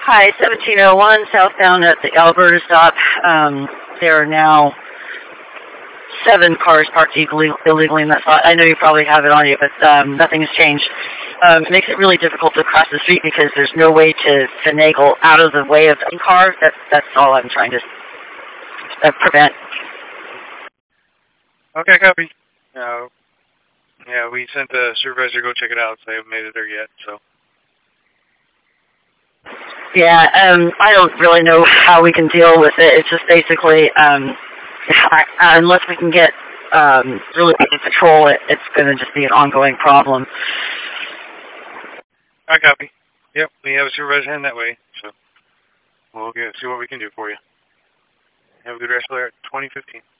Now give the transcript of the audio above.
Hi, 1701 southbound at the Alberta stop. There are now 7 cars parked illegally in that spot. I know you probably have it on you, but nothing has changed. It makes it really difficult to cross the street because there's no way to finagle out of the way of the car. That's all I'm trying to prevent. Okay, copy. Yeah, we sent the supervisor to go check it out, so they haven't made it there yet, so. Yeah, I don't really know how we can deal with it. It's just basically, unless we can get really good patrol, it's going to just be an ongoing problem. I copy. Yep, we have a supervisor heading that way, so we'll see what we can do for you. Have a good rest of the 2015.